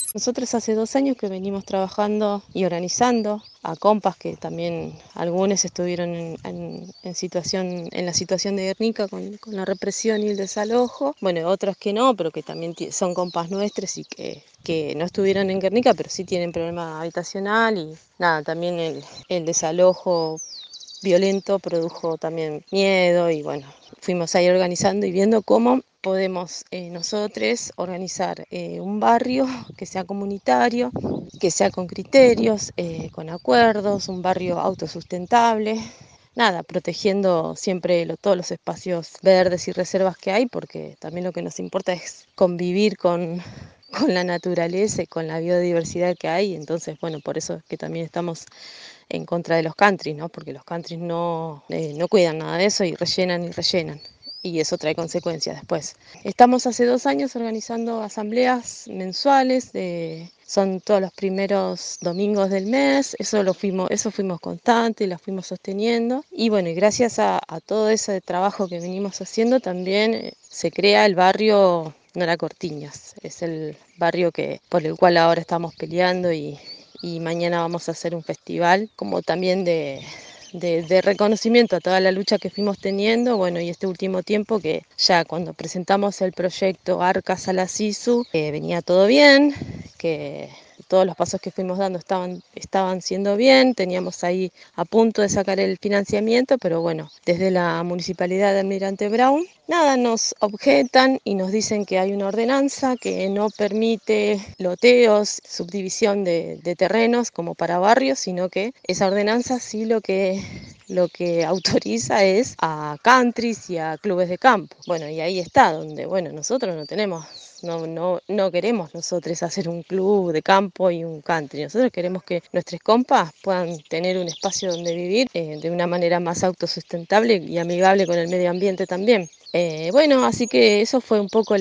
Nosotros hace 2 años que venimos trabajando y organizando a compas que también algunos estuvieron en la situación de Guernica con la represión y el desalojo. Bueno, otros que no, pero que también son compas nuestros y que no estuvieron en Guernica, pero sí tienen problema habitacional y nada, también el desalojo violento produjo también miedo y bueno, fuimos ahí organizando y viendo cómo podemos nosotros organizar un barrio que sea comunitario, que sea con criterios, con acuerdos, un barrio autosustentable. Nada, protegiendo siempre todos los espacios verdes y reservas que hay, porque también lo que nos importa es convivir con la naturaleza y con la biodiversidad que hay. Entonces, bueno, por eso es que también estamos en contra de los countries, ¿no? Porque los countries no cuidan nada de eso y rellenan y rellenan. Y eso trae consecuencias después. Estamos hace 2 años organizando asambleas mensuales, son todos los primeros domingos del mes, eso fuimos constantes, las fuimos sosteniendo. Y bueno, y gracias a todo ese trabajo que venimos haciendo también se crea el barrio Nora Cortiñas, es el barrio por el cual ahora estamos peleando y mañana vamos a hacer un festival como también de reconocimiento a toda la lucha que fuimos teniendo, bueno, y este último tiempo que ya cuando presentamos el proyecto Arcas a la SISU, venía todo bien, que todos los pasos que fuimos dando estaban siendo bien, teníamos ahí a punto de sacar el financiamiento, pero bueno, desde la Municipalidad de Almirante Brown, nada, nos objetan y nos dicen que hay una ordenanza que no permite loteos, subdivisión de terrenos como para barrios, sino que esa ordenanza sí lo que autoriza es a countries y a clubes de campo. Bueno, y ahí está, donde, bueno, nosotros no queremos nosotros hacer un club de campo y un country. Nosotros queremos que nuestros compas puedan tener un espacio donde vivir de una manera más autosustentable y amigable con el medio ambiente también. Bueno, así que eso fue un poco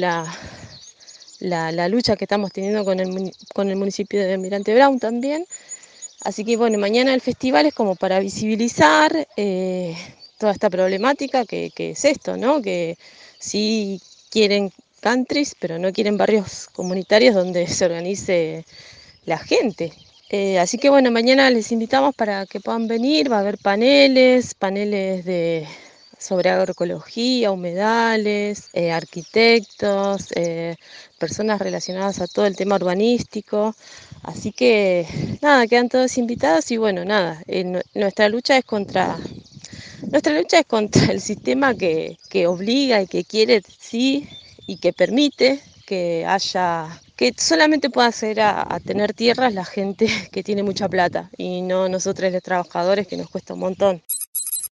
la lucha que estamos teniendo con el municipio de Almirante Brown también. Así que bueno, mañana el festival es como para visibilizar toda esta problemática que es esto, ¿no? Que sí quieren countries, pero no quieren barrios comunitarios donde se organice la gente. Así que bueno, mañana les invitamos para que puedan venir, va a haber paneles sobre agroecología, humedales, arquitectos, personas relacionadas a todo el tema urbanístico. Así que nada, quedan todos invitados y bueno, nada, nuestra lucha es contra el sistema que obliga y que quiere, sí, y que permite que solamente pueda acceder a tener tierras la gente que tiene mucha plata y no nosotros los trabajadores que nos cuesta un montón.